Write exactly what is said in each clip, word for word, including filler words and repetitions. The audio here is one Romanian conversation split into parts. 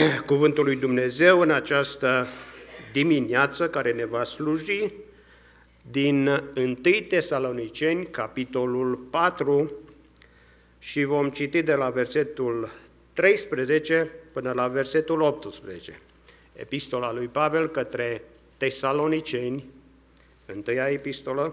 Cuvântul lui Dumnezeu în această dimineață care ne va sluji din întâi Tesaloniceni, capitolul patru, și vom citi de la versetul treisprezece până la versetul optsprezece. Epistola lui Pavel către Tesaloniceni, întâia epistolă,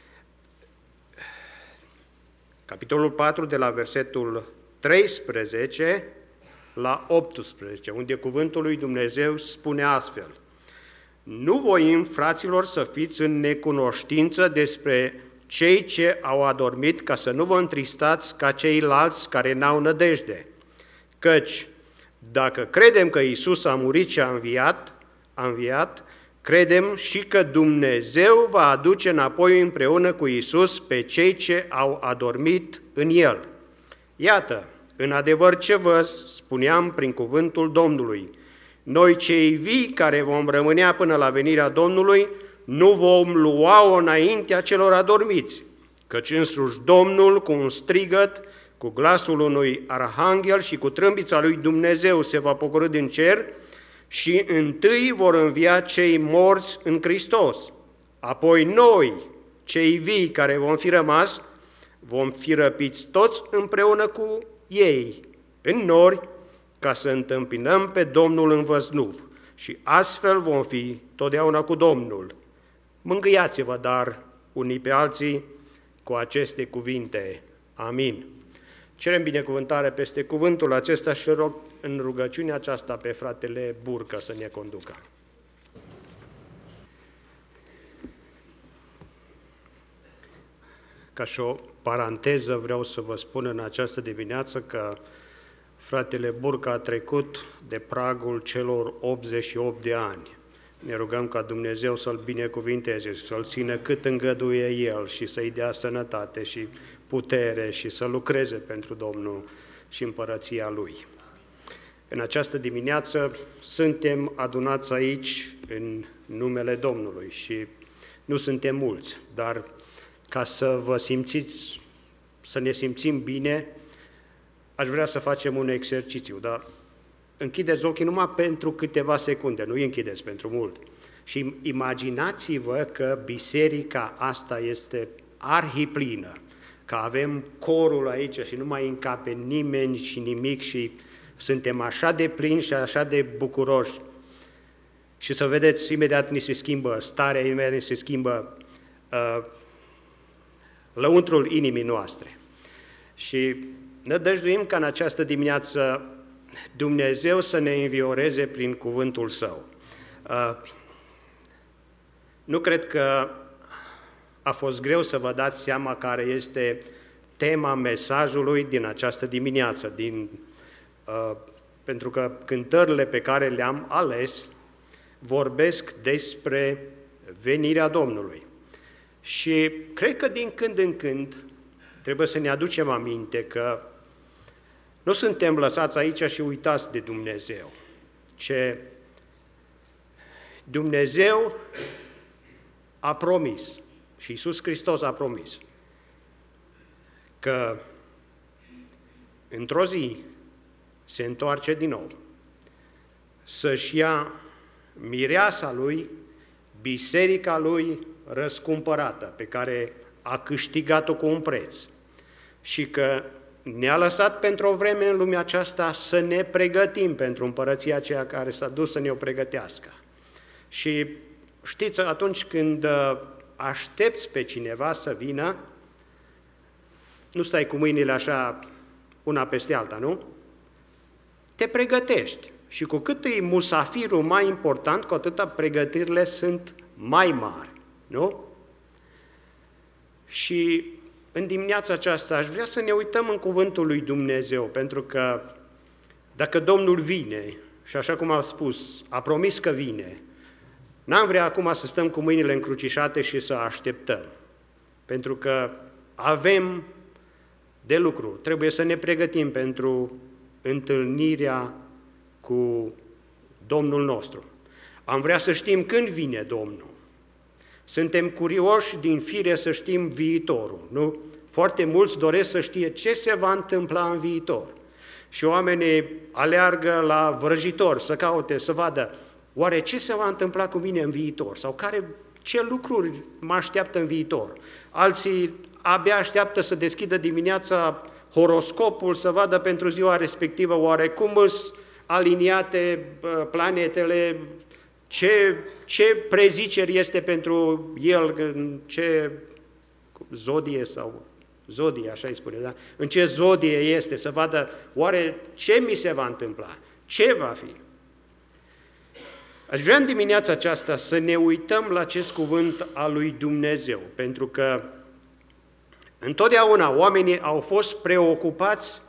capitolul patru, de la versetul treisprezece la optsprezece, unde cuvântul lui Dumnezeu spune astfel: Nu voim, fraților, să fiți în necunoștință despre cei ce au adormit, ca să nu vă întristați ca ceilalți care n-au nădejde. Căci, dacă credem că Iisus a murit și a înviat, a înviat, credem și că Dumnezeu va aduce înapoi împreună cu Iisus pe cei ce au adormit în El. Iată, în adevăr ce vă spuneam prin cuvântul Domnului, noi cei vii care vom rămânea până la venirea Domnului, nu vom lua-o înaintea celor adormiți, căci însuși Domnul cu un strigăt, cu glasul unui arhanghel și cu trâmbița lui Dumnezeu se va pogorî din cer și întâi vor învia cei morți în Hristos. Apoi noi, cei vii care vom fi rămas, vom fi răpiți toți împreună cu ei în nori, ca să întâmpinăm pe Domnul în văznuv și astfel vom fi totdeauna cu Domnul. Mângâiați-vă, dar, unii pe alții cu aceste cuvinte. Amin. Cerem binecuvântare peste cuvântul acesta și rog în rugăciunea aceasta pe fratele Burcă să ne conducă. Ca și o paranteză vreau să vă spun în această dimineață că fratele Burcă a trecut de pragul celor optzeci și opt de ani. Ne rugăm ca Dumnezeu să-l binecuvinteze și să-l țină cât îngăduie El și să-i dea sănătate și putere și să lucreze pentru Domnul și împărăția Lui. În această dimineață suntem adunați aici în numele Domnului și nu suntem mulți, dar ca să vă simțiți, să ne simțim bine, aș vrea să facem un exercițiu, dar închideți ochii numai pentru câteva secunde, nu îi închideți pentru mult. Și imaginați-vă că biserica asta este arhiplină, că avem corul aici și nu mai încape nimeni și nimic și suntem așa de plini și așa de bucuroși. Și să vedeți, imediat ni se schimbă starea, imediat ni se schimbă uh, lăuntrul inimii noastre. Și nădăjduim ca în această dimineață Dumnezeu să ne învioreze prin cuvântul Său. Nu cred că a fost greu să vă dați seama care este tema mesajului din această dimineață, din, pentru că cântările pe care le-am ales vorbesc despre venirea Domnului. Și cred că din când în când trebuie să ne aducem aminte că nu suntem lăsați aici și uitați de Dumnezeu, ce Dumnezeu a promis și Iisus Hristos a promis că într-o zi se întoarce din nou să-și ia mireasa Lui, biserica Lui răscumpărată, pe care a câștigat-o cu un preț și că ne-a lăsat pentru o vreme în lumea aceasta să ne pregătim pentru împărăția aceea care s-a dus să ne o pregătească. Și știți, atunci când aștepți pe cineva să vină, nu stai cu mâinile așa una peste alta, nu? Te pregătești. Și cu cât e musafirul mai important, cu atâta pregătirile sunt mai mari, nu? Și în dimineața aceasta aș vrea să ne uităm în cuvântul lui Dumnezeu, pentru că dacă Domnul vine, și așa cum a spus, a promis că vine, n-am vrea acum să stăm cu mâinile încrucișate și să așteptăm, pentru că avem de lucru, trebuie să ne pregătim pentru întâlnirea cu Domnul nostru. Am vrea să știm când vine Domnul. Suntem curioși din fire să știm viitorul, nu? Foarte mulți doresc să știe ce se va întâmpla în viitor. și oamenii aleargă la vrăjitori să caute, să vadă oare ce se va întâmpla cu mine în viitor sau care, ce lucruri mă așteaptă în viitor. Alții abia așteaptă să deschidă dimineața horoscopul, să vadă pentru ziua respectivă oare cum sunt aliniate planetele, ce, ce preziceri este pentru el, în ce zodie sau zodie, așa îi spune, da? În ce zodie este, să vadă oare ce mi se va întâmpla, ce va fi. Aș vrea în dimineața aceasta să ne uităm la acest cuvânt al lui Dumnezeu, pentru că întotdeauna oamenii au fost preocupați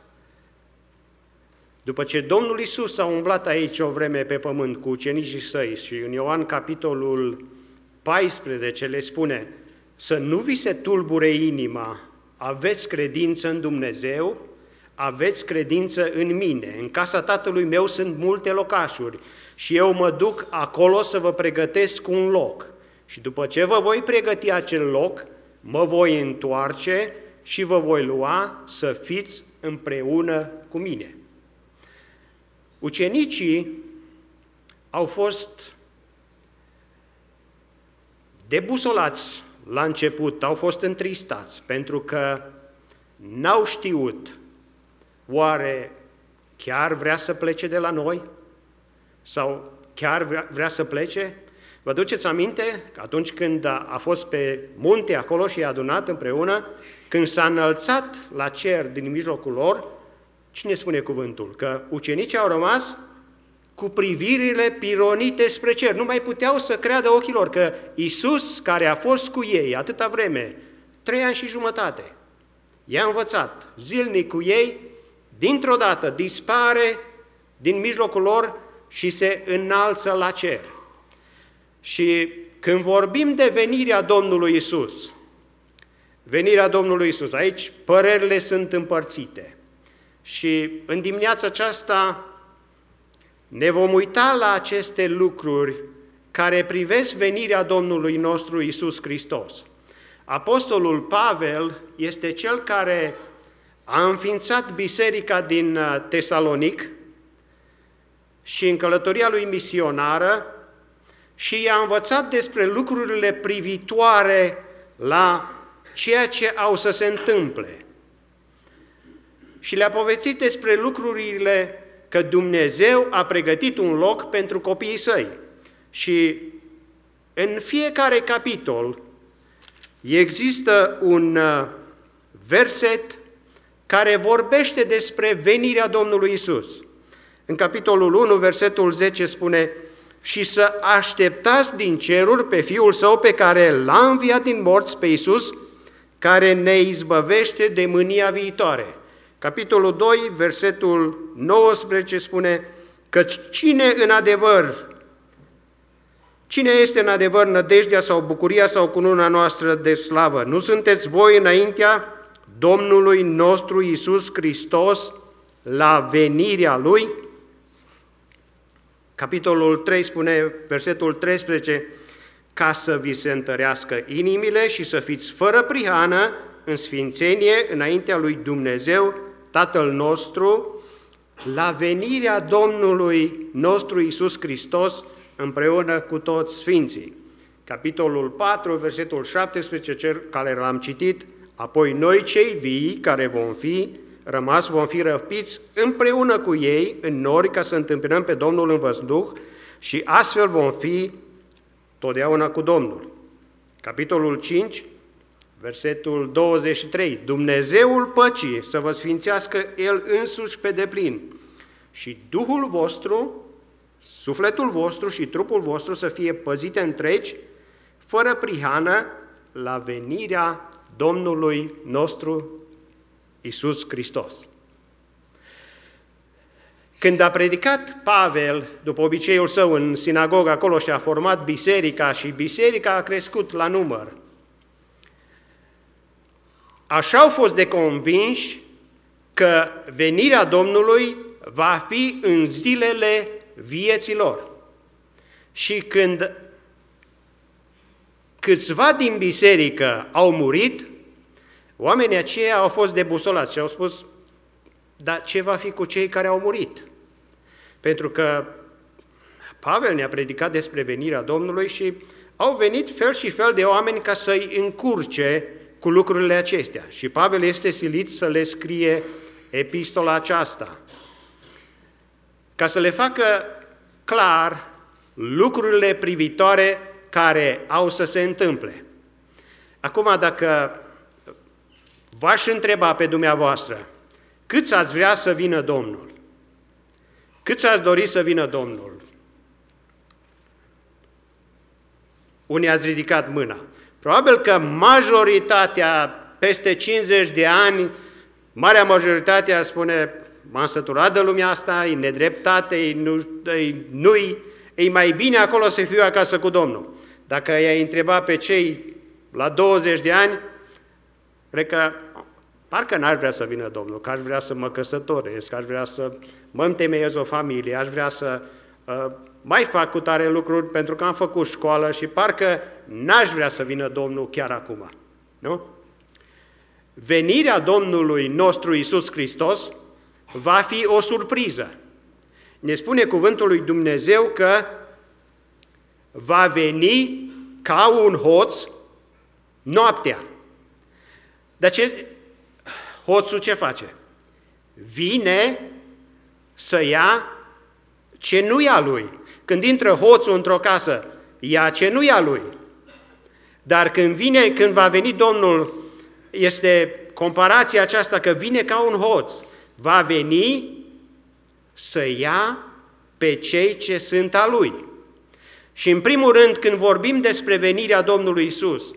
după ce Domnul Iisus a umblat aici o vreme pe pământ cu ucenicii săi și în Ioan capitolul paisprezece le spune să nu vi se tulbure inima, aveți credință în Dumnezeu, aveți credință în mine. În casa Tatălui meu sunt multe locașuri și eu mă duc acolo să vă pregătesc un loc. Și după ce vă voi pregăti acel loc, mă voi întoarce și vă voi lua să fiți împreună cu mine. Ucenicii au fost debusolați la început, au fost întristați, pentru că n-au știut oare chiar vrea să plece de la noi? Sau chiar vrea, vrea să plece? Vă duceți aminte că atunci când a fost pe munte acolo și i-a adunat împreună, când s-a înălțat la cer din mijlocul lor, cine spune cuvântul? Că ucenicii au rămas cu privirile pironite spre cer. Nu mai puteau să creadă ochilor că Iisus, care a fost cu ei atâta vreme, trei ani și jumătate, i-a învățat zilnic cu ei, dintr-o dată dispare din mijlocul lor și se înalță la cer. Și când vorbim de venirea Domnului Iisus, venirea Domnului Iisus, aici părerile sunt împărțite. Și în dimineața aceasta ne vom uita la aceste lucruri care privesc venirea Domnului nostru Iisus Hristos. Apostolul Pavel este cel care a înființat biserica din Tesalonic și în călătoria lui misionară și i-a învățat despre lucrurile privitoare la ceea ce au să se întâmple. Și le-a povestit despre lucrurile că Dumnezeu a pregătit un loc pentru copiii săi. Și în fiecare capitol există un verset care vorbește despre venirea Domnului Iisus. În capitolul unu, versetul zece spune: și să așteptați din ceruri pe Fiul Său pe care l-a înviat din morți, pe Iisus, care ne izbăvește de mânia viitoare. Capitolul doi, versetul nouăsprezece spune: căci cine în adevăr, cine este în adevăr nădejdea sau bucuria sau cununa noastră de slavă? Nu sunteți voi înaintea Domnului nostru Iisus Hristos la venirea Lui? Capitolul trei spune, versetul treisprezece, ca să vi se întărească inimile și să fiți fără prihană în sfințenie înaintea lui Dumnezeu, Tatăl nostru, la venirea Domnului nostru Iisus Hristos împreună cu toți sfinții. Capitolul patru, versetul șaptesprezece, cel care l-am citit, apoi noi cei vii care vom fi rămas, vom fi răpiți împreună cu ei în nori ca să întâmpinăm pe Domnul în văzduh și astfel vom fi totdeauna cu Domnul. Capitolul cinci, versetul douăzeci și trei, Dumnezeul păcii să vă sfințească El însuși pe deplin și Duhul vostru, sufletul vostru și trupul vostru să fie păzite întregi, fără prihană, la venirea Domnului nostru Iisus Hristos. Când a predicat Pavel, după obiceiul său, în sinagogă acolo și a format biserica și biserica a crescut la număr, așa au fost de convinși că venirea Domnului va fi în zilele vieții lor. Și când câțiva din biserică au murit, oamenii aceia au fost debusolați și au spus, dar ce va fi cu cei care au murit? Pentru că Pavel ne-a predicat despre venirea Domnului și au venit fel și fel de oameni ca să-i încurce cu lucrurile acestea. Și Pavel este silit să le scrie epistola aceasta, ca să le facă clar lucrurile privitoare care au să se întâmple. Acum, dacă v-aș întreba pe dumneavoastră, câți ați vrea să vină Domnul? Câți ați dori să vină Domnul? Unii ați ridicat mâna. Probabil că majoritatea, peste cincizeci de ani, marea majoritate ar spune: m-am săturat de lumea asta, e nedreptate, e nu, e nu-i, e mai bine acolo să fiu acasă cu Domnul. Dacă i-ai întreba pe cei la douăzeci de ani, cred că parcă n-aș vrea să vină Domnul, că aș vrea să mă căsătoresc, aș vrea să mă întemeiez o familie, aș vrea să uh, mai fac cu tare lucruri pentru că am făcut școală și parcă n-aș vrea să vină Domnul chiar acum. Nu? Venirea Domnului nostru Iisus Hristos va fi o surpriză. Ne spune cuvântul lui Dumnezeu că va veni ca un hoț noaptea. Dar ce, hoțul ce face? Vine să ia ce nu ia lui. Când intră hoțul într-o casă, ia ce nu ia lui. Dar când vine, când va veni Domnul, este comparația aceasta că vine ca un hoț. Va veni să ia pe cei ce sunt a lui. Și în primul rând, când vorbim despre venirea Domnului Iisus,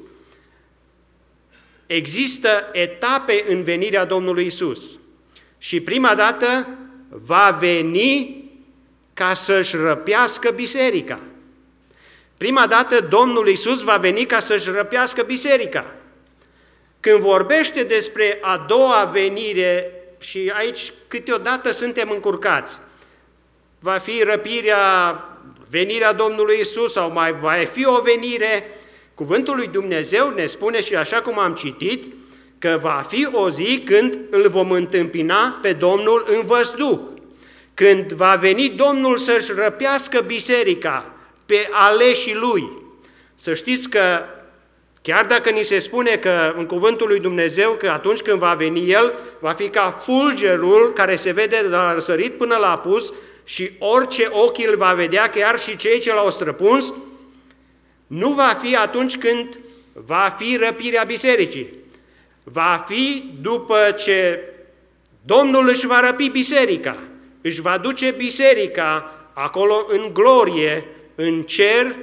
există etape în venirea Domnului Iisus. Și prima dată va veni ca să-și răpească biserica. Prima dată Domnul Iisus va veni ca să-și răpească biserica. Când vorbește despre a doua venire, și aici câteodată suntem încurcați, va fi răpirea, venirea Domnului Iisus sau mai va fi o venire, cuvântul lui Dumnezeu ne spune, și așa cum am citit, că va fi o zi când îl vom întâmpina pe Domnul în văzduh, când va veni Domnul să-și răpească biserica pe aleșii Lui. Să știți că chiar dacă ni se spune că în cuvântul lui Dumnezeu că atunci când va veni El, va fi ca fulgerul care se vede de la răsărit până la apus și orice ochi îl va vedea, chiar și cei ce l-au străpuns, nu va fi atunci când va fi răpirea bisericii. Va fi după ce Domnul își va răpi biserica, își va duce biserica acolo în glorie, în cer,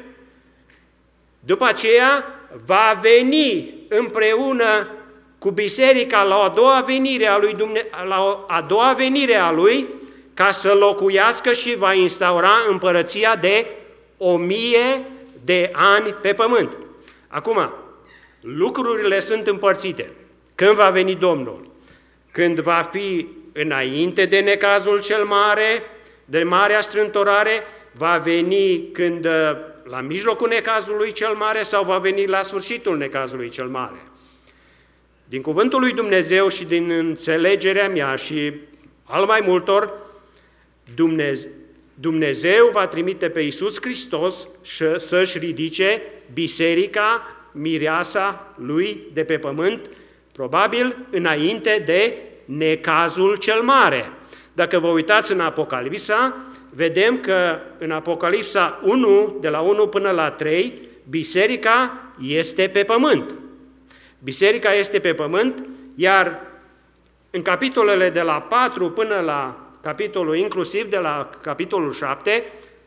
după aceea va veni împreună cu biserica la a doua venire a lui, Dumne- la a doua venire a lui, ca să locuiască și va instaura împărăția de o mie de ani pe pământ. Acum, lucrurile sunt împărțite. Când va veni Domnul? Când va fi înainte de necazul cel mare, de marea strântorare, va veni când la mijlocul necazului cel mare sau va veni la sfârșitul necazului cel mare? Din cuvântul lui Dumnezeu și din înțelegerea mea și al mai multor, Dumnezeu, Dumnezeu va trimite pe Iisus Hristos să-și ridice biserica, mireasa lui de pe pământ, probabil înainte de necazul cel mare. Dacă vă uitați în Apocalipsa, vedem că în Apocalipsa unu, de la unu până la trei, biserica este pe pământ. Biserica este pe pământ, iar în capitolele de la patru până la capitolul, inclusiv de la capitolul șapte,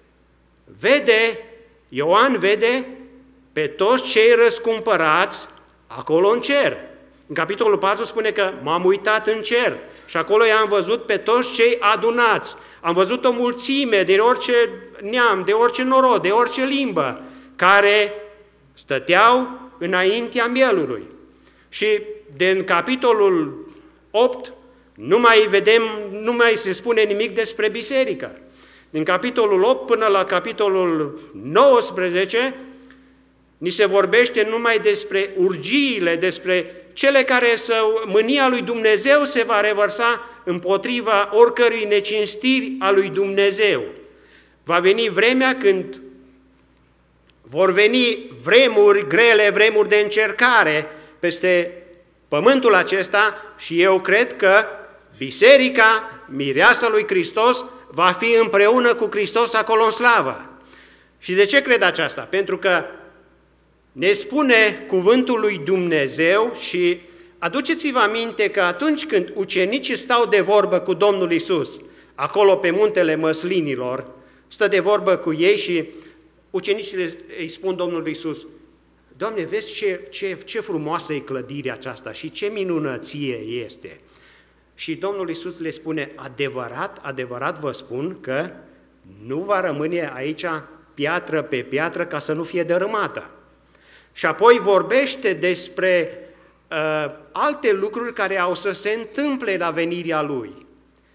vede, Ioan vede pe toți cei răscumpărați acolo în cer. În capitolul patru spune că m-am uitat în cer și acolo i-am văzut pe toți cei adunați. Am văzut o mulțime de orice neam, de orice norod, de orice limbă, care stăteau înaintea mielului. Și din capitolul opt nu mai vedem, nu mai se spune nimic despre biserică. Din capitolul opt până la capitolul nouăsprezece ni se vorbește numai despre urgiile, despre cele care să, mânia lui Dumnezeu se va revărsa împotriva oricărui necinstiri a lui Dumnezeu. Va veni vremea când vor veni vremuri grele, vremuri de încercare peste pământul acesta și eu cred că biserica, mireasa lui Hristos, va fi împreună cu Hristos acolo în slavă. Și de ce cred aceasta? Pentru că ne spune cuvântul lui Dumnezeu și aduceți-vă aminte că atunci când ucenicii stau de vorbă cu Domnul Iisus, acolo pe muntele Măslinilor, stă de vorbă cu ei și ucenicii îi spun Domnului Iisus: Doamne, vezi ce, ce, ce frumoasă e clădirea aceasta și ce minunăție este. Și Domnul Iisus le spune: adevărat, adevărat vă spun că nu va rămâne aici piatră pe piatră ca să nu fie dărâmată. Și apoi vorbește despre uh, alte lucruri care au să se întâmple la venirea Lui.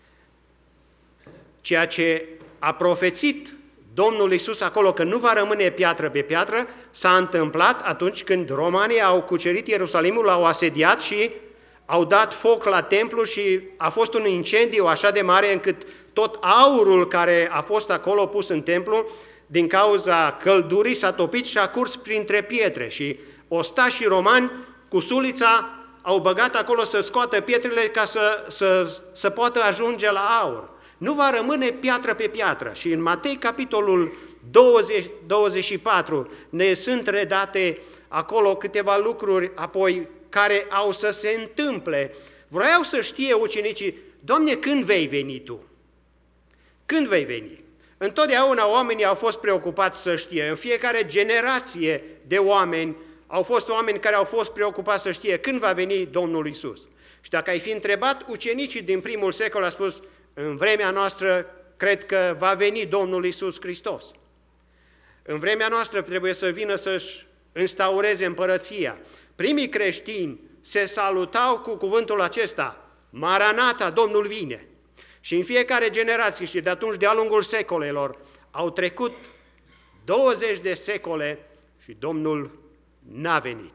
Ceea ce a profețit Domnul Iisus acolo, că nu va rămâne piatră pe piatră, s-a întâmplat atunci când romanii au cucerit Ierusalimul, l-au asediat și au dat foc la templu și a fost un incendiu așa de mare încât tot aurul care a fost acolo pus în templu, din cauza căldurii, s-a topit și a curs printre pietre și ostașii romani cu sulița au băgat acolo să scoată pietrele ca să, să, să poată ajunge la aur. Nu va rămâne piatră pe piatră. Și în Matei, capitolul douăzeci, douăzeci și patru, ne sunt redate acolo câteva lucruri apoi care au să se întâmple. Vroiau să știe ucenicii: Doamne, când vei veni Tu? Când vei veni? Întotdeauna oamenii au fost preocupați să știe. În fiecare generație de oameni au fost oameni care au fost preocupați să știe când va veni Domnul Iisus. Și dacă ai fi întrebat ucenicii din primul secol, a spus: în vremea noastră cred că va veni Domnul Iisus Hristos. În vremea noastră trebuie să vină să-și instaureze împărăția. Primii creștini se salutau cu cuvântul acesta: Maranata, Domnul vine. Și în fiecare generație și de atunci, de-a lungul secolelor, au trecut douăzeci de secole și Domnul n-a venit.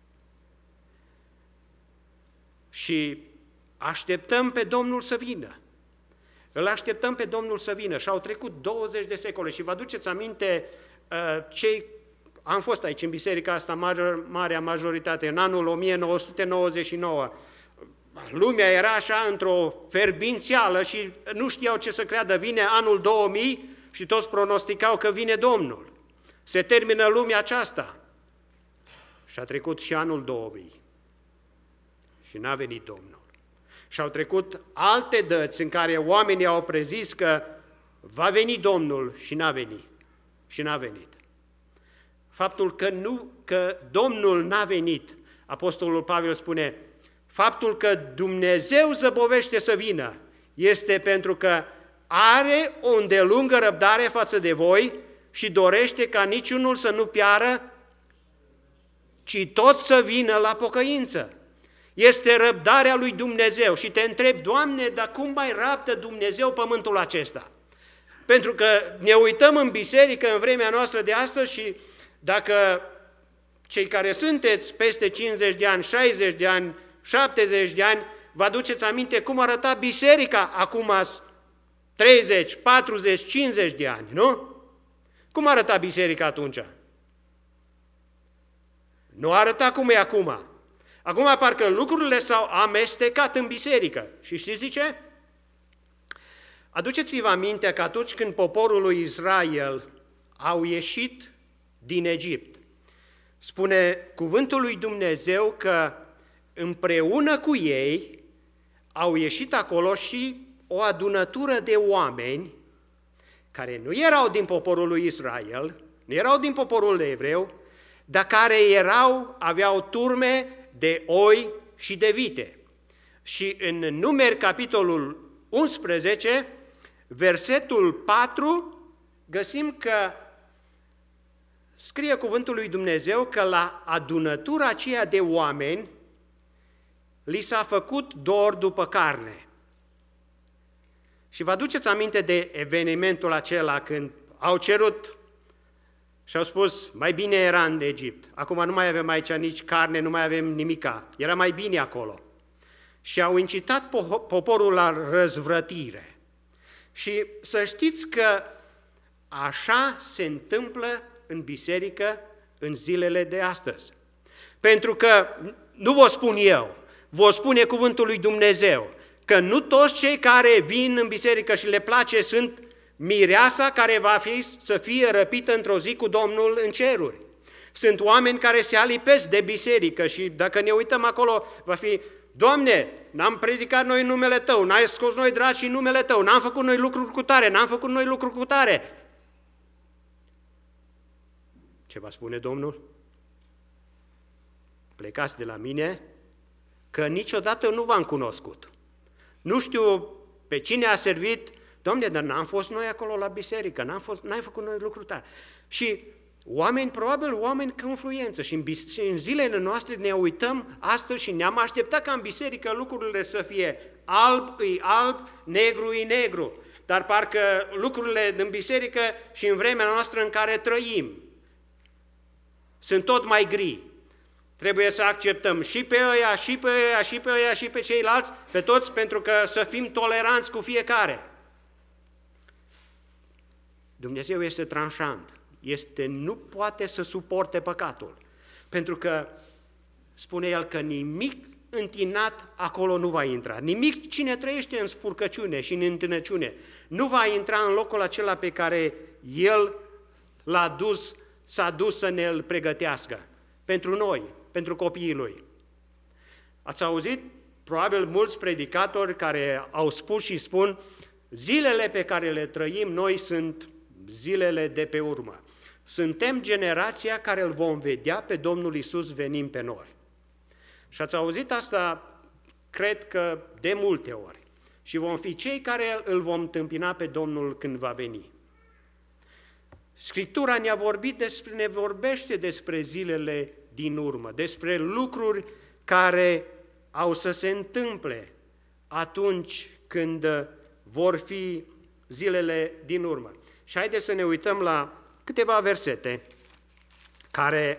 Și așteptăm pe Domnul să vină. Îl așteptăm pe Domnul să vină și au trecut douăzeci de secole și vă aduceți aminte cei, am fost aici în biserica asta, major, marea majoritate, în anul o mie nouă sute nouăzeci și nouă, lumea era așa într-o ferbințială și nu știau ce să creadă, vine anul două mii și toți pronosticau că vine Domnul. Se termină lumea aceasta. Și a trecut și anul două mii și n-a venit Domnul. Și au trecut alte dăți în care oamenii au prezis că va veni Domnul și n-a venit. Și n-a venit. Faptul că, nu, că Domnul n-a venit, Apostolul Pavel spune, faptul că Dumnezeu zăbovește să vină este pentru că are o îndelungă răbdare față de voi și dorește ca niciunul să nu piară, ci toți să vină la pocăință. Este răbdarea lui Dumnezeu și te întreb, Doamne, dar cum mai rabdă Dumnezeu pământul acesta? Pentru că ne uităm în biserică în vremea noastră de astăzi și dacă cei care sunteți peste cincizeci de ani, șaizeci de ani, șaptezeci de ani, vă aduceți aminte cum arăta biserica acum treizeci, patruzeci, cincizeci de ani, nu? Cum arăta biserica atunci? Nu arăta cum e acum. Acum parcă lucrurile s-au amestecat în biserică. Și știți de ce? Aduceți-vă aminte că atunci când poporul lui Israel au ieșit din Egipt, spune cuvântul lui Dumnezeu că împreună cu ei au ieșit acolo și o adunătură de oameni care nu erau din poporul lui Israel, nu erau din poporul evreu, dar care erau, aveau turme de oi și de vite. Și în Numeri, capitolul unsprezece, versetul patru, găsim că scrie cuvântul lui Dumnezeu că la adunătura aceea de oameni li s-a făcut dor după carne. Și vă aduceți aminte de evenimentul acela când au cerut și au spus, mai bine era în Egipt, acum nu mai avem aici nici carne, nu mai avem nimica, era mai bine acolo. și au incitat poporul la răzvrătire. Și să știți că așa se întâmplă în biserică în zilele de astăzi. Pentru că, nu vă spun eu, vă spune cuvântul lui Dumnezeu, că nu toți cei care vin în biserică și le place sunt mireasa care va fi să fie răpită într-o zi cu Domnul în ceruri. Sunt oameni care se alipesc de biserică și dacă ne uităm acolo, va fi: Doamne, n-am predicat noi numele Tău, n-ai scos noi dracii numele Tău, n-am făcut noi lucruri cu tare, n-am făcut noi lucruri cu tare. Ce va spune Domnul? Plecați de la mine, că niciodată nu v-am cunoscut. Nu știu pe cine a servit. Doamne, dar n-am fost noi acolo la biserică, n-am fost, n-ai făcut noi lucruri tare. Și oameni, probabil oameni cu influență, și în, bis- și în zilele noastre ne uităm astăzi și ne-am așteptat ca în biserică lucrurile să fie alb, îi alb, negru, îi negru. Dar parcă lucrurile din biserică și în vremea noastră în care trăim sunt tot mai gri. Trebuie să acceptăm și pe ăia, și pe ăia, și pe ăia, și pe ceilalți, pe toți, pentru că să fim toleranți cu fiecare. Dumnezeu este tranșant, este, nu poate să suporte păcatul, pentru că spune El că nimic întinat acolo nu va intra, nimic cine trăiește în spurcăciune și în întinăciune nu va intra în locul acela pe care El l-a dus, s-a dus să ne-l pregătească pentru noi, pentru copiii Lui. Ați auzit probabil mulți predicatori care au spus și spun: zilele pe care le trăim noi sunt zilele de pe urmă. Suntem generația care îl vom vedea pe Domnul Iisus venind pe nori. Și ați auzit asta, cred că de multe ori. Și vom fi cei care îl vom întâmpina pe Domnul când va veni. Scriptura ne-a vorbit despre, ne vorbește despre zilele din urmă, despre lucruri care au să se întâmple atunci când vor fi zilele din urmă. Și haideți să ne uităm la câteva versete care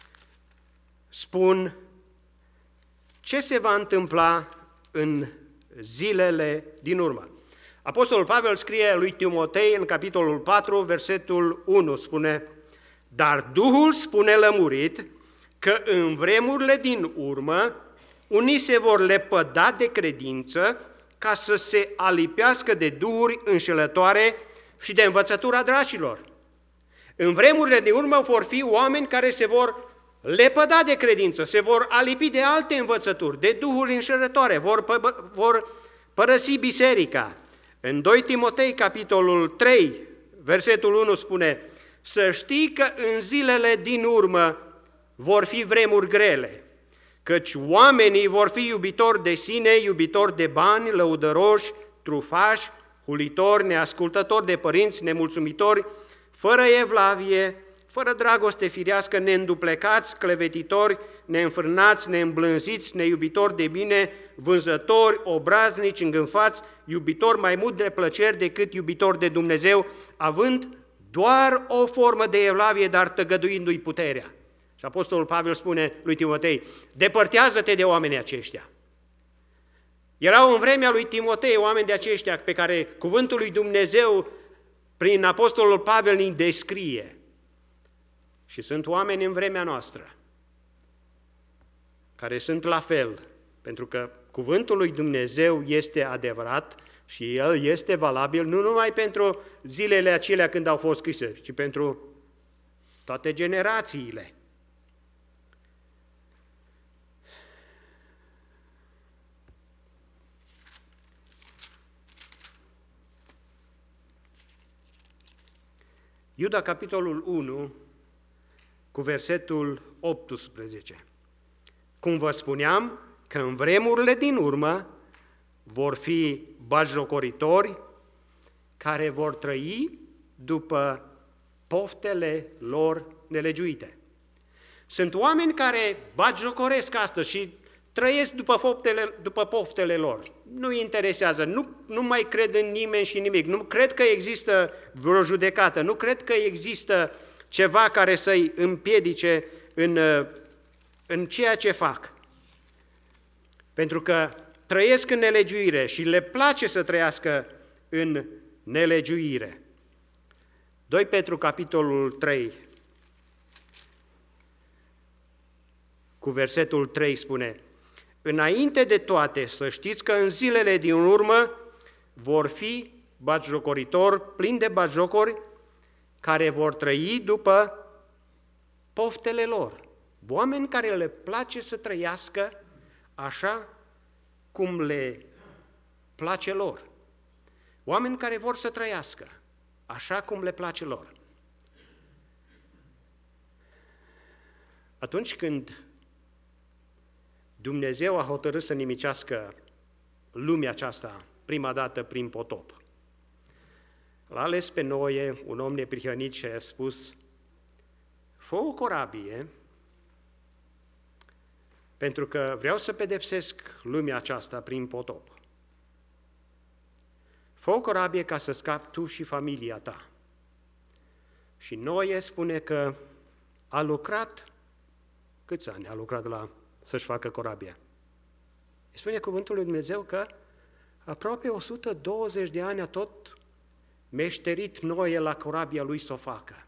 spun ce se va întâmpla în zilele din urmă. Apostolul Pavel scrie lui Timotei în capitolul patru, versetul unu, spune: dar Duhul spune lămurit că în vremurile din urmă unii se vor lepăda de credință ca să se alipească de duhuri înșelătoare și de învățătura dracilor. În vremurile din urmă vor fi oameni care se vor lepăda de credință, se vor alipi de alte învățături, de duhuri înșelătoare, vor, pă, vor părăsi biserica. În doi Timotei, capitolul trei, versetul unu spune: să știi că în zilele din urmă vor fi vremuri grele, căci oamenii vor fi iubitori de sine, iubitori de bani, lăudăroși, trufași, hulitori, neascultători de părinți, nemulțumitori, fără evlavie, fără dragoste firească, neînduplecați, clevetitori, neînfrânați, neîmblânziți, neiubitori de bine, vânzători, obraznici, îngânfați, iubitori mai mult de plăceri decât iubitori de Dumnezeu, având doar o formă de evlavie, dar tăgăduindu-i puterea. Și Apostolul Pavel spune lui Timotei: depărtează-te de oamenii aceștia. Erau în vremea lui Timotei oameni de aceștia pe care cuvântul lui Dumnezeu prin Apostolul Pavel îi descrie. Și sunt oameni în vremea noastră care sunt la fel, pentru că cuvântul lui Dumnezeu este adevărat și el este valabil nu numai pentru zilele acelea când au fost scrise, ci pentru toate generațiile. Iuda, capitolul unu, cu versetul optsprezece. Cum vă spuneam, că în vremurile din urmă vor fi batjocoritori care vor trăi după poftele lor nelegiuite. Sunt oameni care batjocoresc astăzi și trăiesc după poftele, după poftele lor. Nu-i interesează, nu, nu mai cred în nimeni și nimic, nu cred că există vreo judecată, nu cred că există ceva care să-i împiedice în, în ceea ce fac. Pentru că trăiesc în nelegiuire și le place să trăiască în nelegiuire. doi Petru, capitolul trei, cu versetul trei spune: înainte de toate să știți că în zilele din urmă vor fi batjocoritori, plini de batjocori, care vor trăi după poftele lor. Oameni care le place să trăiască așa cum le place lor. Oameni care vor să trăiască așa cum le place lor. Atunci când Dumnezeu a hotărât să nimicească lumea aceasta prima dată prin potop, l-a ales pe Noe, un om neprihănit, și a spus: fă o corabie, pentru că vreau să pedepsesc lumea aceasta prin potop. Fă o corabie ca să scapi tu și familia ta. Și Noe spune că a lucrat, câți ani a lucrat la să-și facă corabia? Spune cuvântul lui Dumnezeu că aproape o sută douăzeci de ani a tot meșterit Noe la corabia lui să o facă.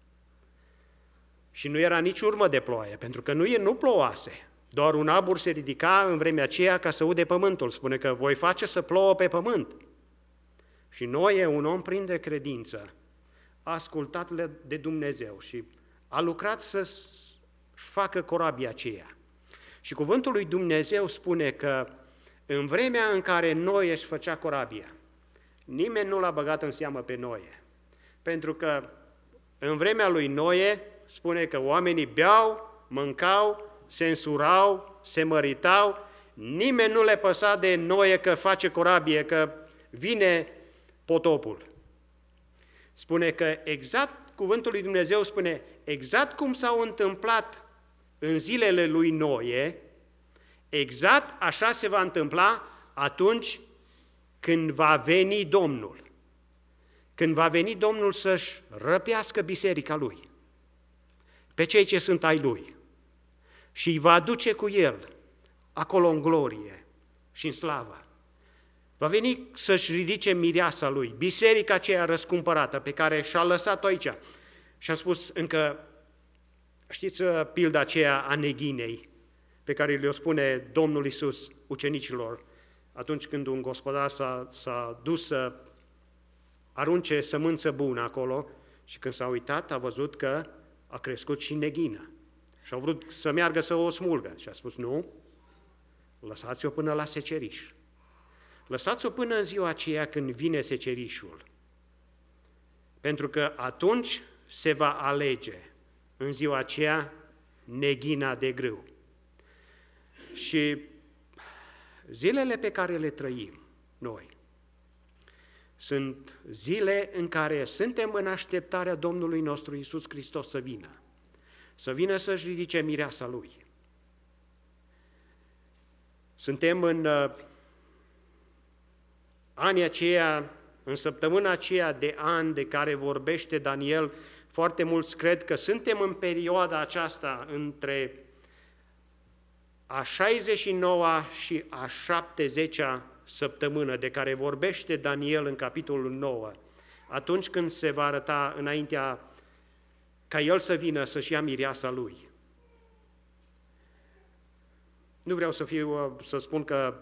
Și nu era nici urmă de ploaie, pentru că nu, e, nu plouase. Doar un abur se ridica în vremea aceea ca să ude pământul. Spune că voi face să plouă pe pământ. Și Noe, un om plin de credință, a ascultat de Dumnezeu și a lucrat să-și facă corabia aceea. Și cuvântul lui Dumnezeu spune că în vremea în care Noe își făcea corabia, nimeni nu l-a băgat în seamă pe Noe. Pentru că în vremea lui Noe spune că oamenii beau, mâncau, se însurau, se măritau, nimeni nu le păsa de Noe că face corabie, că vine potopul. Spune că exact, cuvântul lui Dumnezeu spune, exact cum s-au întâmplat în zilele lui Noe, exact așa se va întâmpla atunci când va veni Domnul. Când va veni Domnul să-și răpească biserica Lui, pe cei ce sunt ai Lui, și îi va aduce cu El acolo în glorie și în slavă. Va veni să-și ridice mireasa Lui, biserica aceea răscumpărată pe care și-a lăsat-o aici. Și a spus încă, știți pilda aceea a neghinei, pe care le-o spune Domnul Iisus ucenicilor, atunci când un gospodar s-a, s-a dus să arunce sămânță bună acolo și când s-a uitat a văzut că a crescut și neghină. Și au vrut să meargă să o smulgă și a spus, nu, lăsați-o până la seceriș. Lăsați-o până în ziua aceea când vine secerișul, pentru că atunci se va alege în ziua aceea neghina de grâu. Și zilele pe care le trăim noi sunt zile în care suntem în așteptarea Domnului nostru Iisus Hristos să vină, să vină să-și ridice mireasa Lui. Suntem în uh, anii aceia, în săptămâna aceea de ani de care vorbește Daniel, foarte mulți cred că suntem în perioada aceasta între a șaizeci și noua și a șaptezecea săptămână de care vorbește Daniel în capitolul nouă, atunci când se va arăta înaintea ca el să vină să-și ia mireasa lui. Nu vreau să fiu, să spun că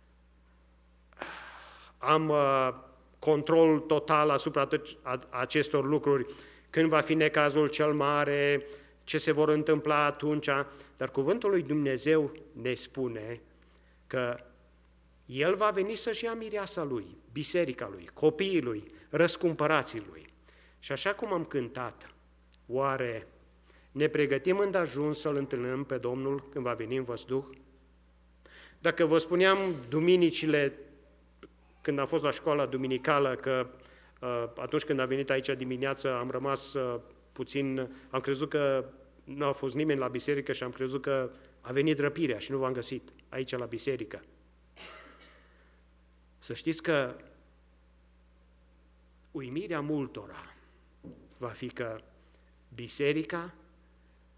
am control total asupra acestor lucruri, când va fi necazul cel mare, ce se vor întâmpla atunci, dar cuvântul lui Dumnezeu ne spune că El va veni să-și ia mireasa Lui, biserica Lui, copiii Lui, răscumpărații Lui. Și așa cum am cântat, oare ne pregătim îndeajuns să-L întâlnim pe Domnul când va veni în văzduh? Dacă vă spuneam duminicile, când am fost la școala duminicală, că atunci când a venit aici dimineața am rămas puțin, am crezut că nu a fost nimeni la biserică și am crezut că a venit răpirea și nu v-am găsit aici la biserică. Să știți că uimirea multora va fi că biserica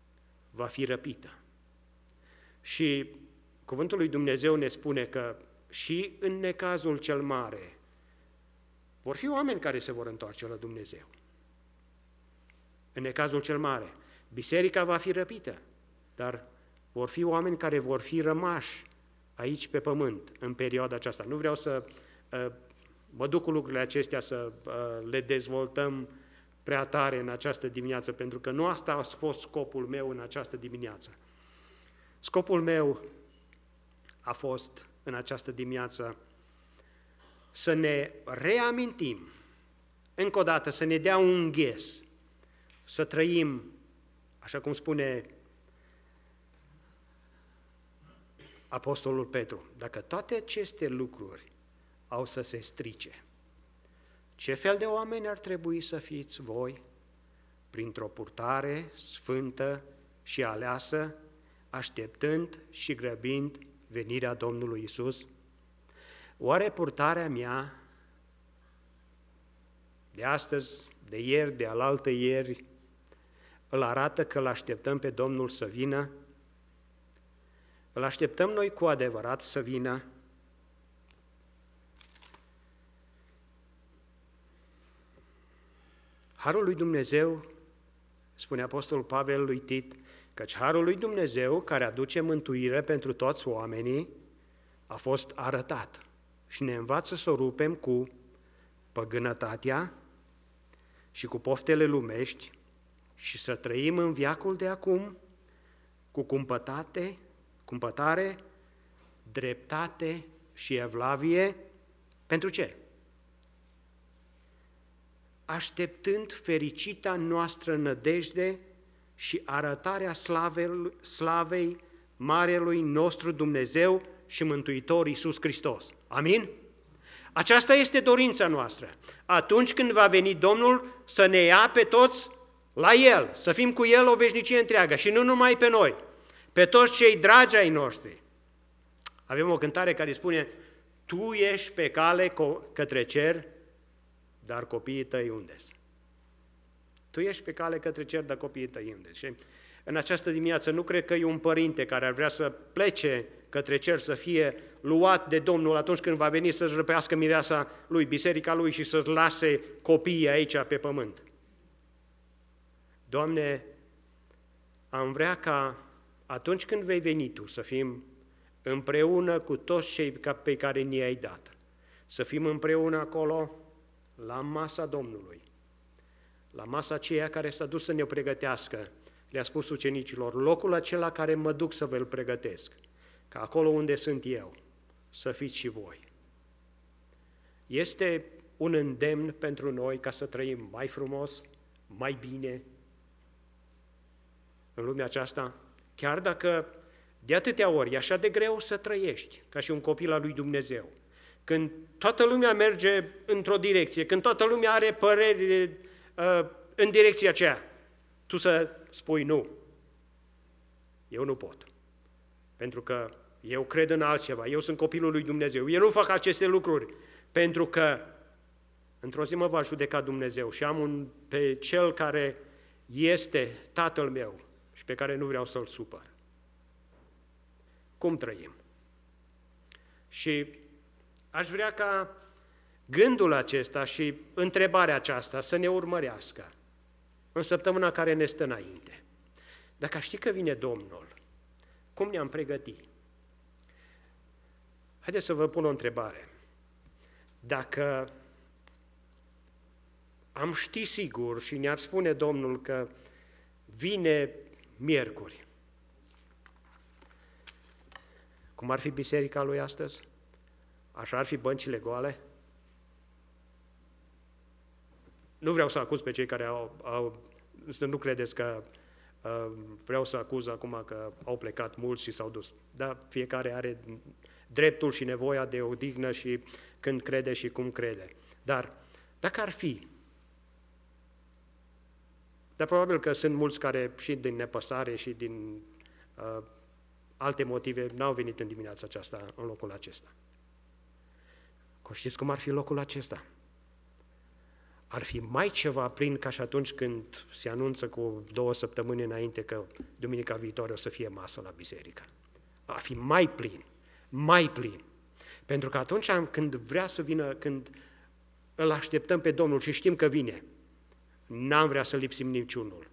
va fi răpită. Și cuvântul lui Dumnezeu ne spune că și în necazul cel mare vor fi oameni care se vor întoarce la Dumnezeu. În necazul cel mare, biserica va fi răpită, dar vor fi oameni care vor fi rămași aici pe pământ în perioada aceasta. Nu vreau să uh, mă duc cu lucrurile acestea să uh, le dezvoltăm prea tare în această dimineață, pentru că nu asta a fost scopul meu în această dimineață. Scopul meu a fost în această dimineață să ne reamintim, încă o dată, să ne dea un ghes, să trăim, așa cum spune Apostolul Petru, dacă toate aceste lucruri au să se strice, ce fel de oameni ar trebui să fiți voi? Printr-o purtare sfântă și aleasă, așteptând și grăbind venirea Domnului Iisus? Oare purtarea mea de astăzi, de ieri, de alaltă ieri, îl arată că îl așteptăm pe Domnul să vină? Îl așteptăm noi cu adevărat să vină? Harul lui Dumnezeu, spune Apostolul Pavel lui Tit, căci harul lui Dumnezeu, care aduce mântuire pentru toți oamenii, a fost arătat și ne învață să o rupem cu păgânătatea și cu poftele lumești și să trăim în veacul de acum cu cumpătate, cumpătare, dreptate și evlavie. Pentru ce? Așteptând fericita noastră nădejde și arătarea slavei, slavei Marelui nostru Dumnezeu și Mântuitor Iisus Hristos. Amin? Aceasta este dorința noastră. Atunci când va veni Domnul să ne ia pe toți la El, să fim cu El o veșnicie întreagă și nu numai pe noi, pe toți cei dragi ai noștri. Avem o cântare care spune: Tu ești pe cale către cer, dar copiii tăi unde-s? Tu ești pe cale către cer, dar copiii tăi unde-s? Și în această dimineață nu cred că e un părinte care ar vrea să plece către cer, să fie luat de Domnul atunci când va veni să-și răpească mireasa lui, biserica lui, și să-și lase copiii aici pe pământ. Doamne, am vrea ca atunci când vei veni Tu să fim împreună cu toți cei pe care ni-ai dat, să fim împreună acolo la masa Domnului, la masa aceea care s-a dus să ne pregătească. Le-a spus ucenicilor: locul acela care mă duc să vă-l pregătesc, că acolo unde sunt eu, să fiți și voi. Este un îndemn pentru noi ca să trăim mai frumos, mai bine în lumea aceasta, chiar dacă de atâtea ori e așa de greu să trăiești ca și un copil al lui Dumnezeu. Când toată lumea merge într-o direcție, când toată lumea are păreri uh, în direcția aceea, tu să spui nu, eu nu pot, pentru că eu cred în altceva, eu sunt copilul lui Dumnezeu, eu nu fac aceste lucruri, pentru că într-o zi mă va judeca Dumnezeu și am un, pe cel care este Tatăl meu și pe care nu vreau să-l supăr. Cum trăim? Și aș vrea ca gândul acesta și întrebarea aceasta să ne urmărească în săptămâna care ne stă înainte. Dacă știi că vine Domnul, cum ne-am pregătit? Haideți să vă pun o întrebare. Dacă am ști sigur și ne-ar spune Domnul că vine miercuri, cum ar fi biserica lui astăzi? Așa ar fi băncile goale? Nu vreau să acuz pe cei care au, au să nu credeți că uh, vreau să acuz acum că au plecat mulți și s-au dus. Da, fiecare are dreptul și nevoia de odihnă și când crede și cum crede. Dar dacă ar fi, dar probabil că sunt mulți care și din nepăsare și din uh, alte motive n-au venit în dimineața aceasta, în locul acesta. Știți cum ar fi locul acesta? Ar fi mai ceva plin ca și atunci când se anunță cu două săptămâni înainte că duminica viitoare o să fie masă la biserică. Ar fi mai plin, mai plin. Pentru că atunci când vrea să vină, când îl așteptăm pe Domnul și știm că vine, n-am vrea să lipsim niciunul.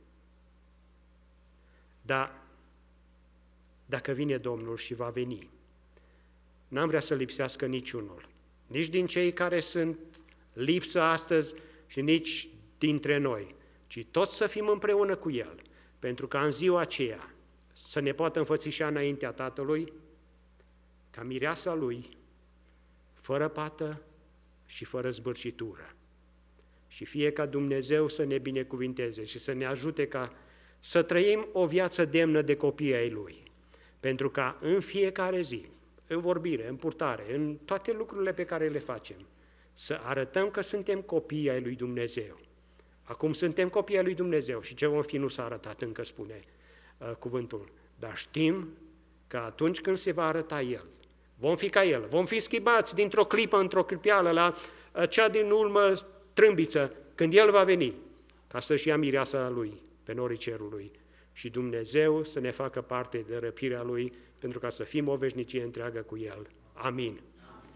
Dar dacă vine Domnul și va veni, n-am vrea să lipsească niciunul. Nici din cei care sunt lipsă astăzi și nici dintre noi, ci toți să fim împreună cu El, pentru că în ziua aceea să ne poată înfățișa înaintea Tatălui, ca mireasa Lui, fără pată și fără zbârcitură. Și fie ca Dumnezeu să ne binecuvinteze și să ne ajute ca să trăim o viață demnă de copii ai Lui, pentru ca în fiecare zi, în vorbire, în purtare, în toate lucrurile pe care le facem, să arătăm că suntem copii ai lui Dumnezeu. Acum suntem copii ai lui Dumnezeu și ce vom fi nu s-a arătat încă, spune uh, cuvântul. Dar știm că atunci când se va arăta El, vom fi ca El, vom fi schibați dintr-o clipă într-o clipeală la uh, cea din urmă trâmbiță, când El va veni, ca să-și ia mireasa Lui pe norii cerului și Dumnezeu să ne facă parte de răpirea Lui, pentru ca să fim o veșnicie întreagă cu El. Amin.